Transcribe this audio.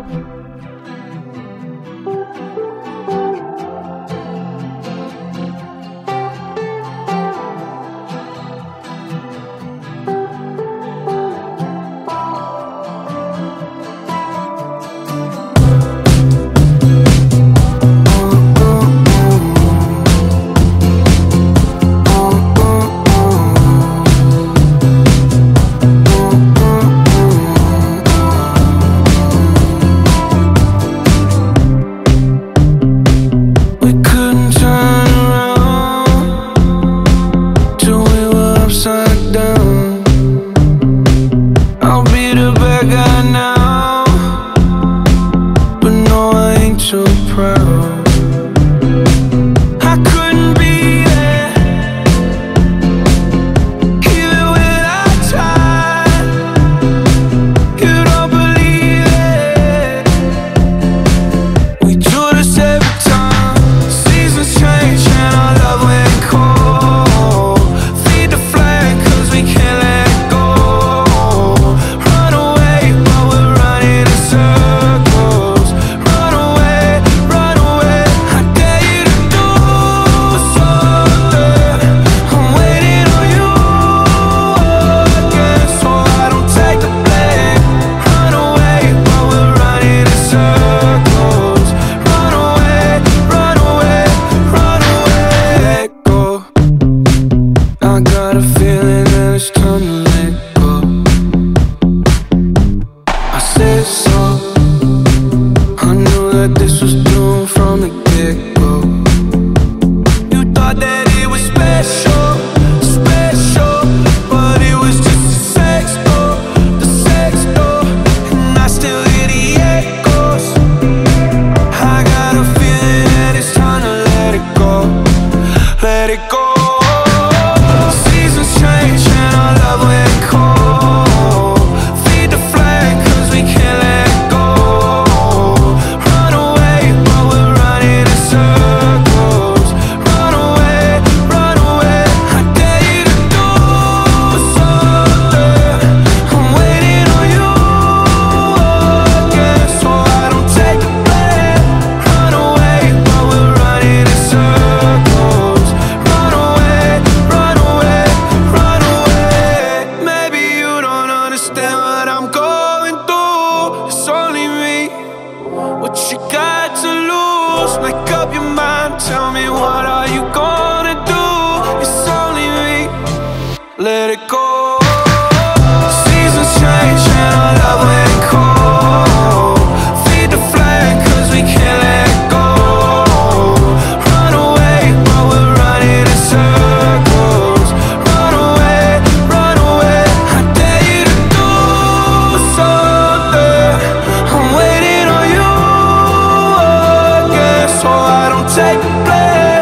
Let it go. Seasons change and our love went cold. Feed the flame cause we can't let go. Run away but we're running in circles. Run away, I dare you to do something. I'm waiting on you again, so I don't take the blame.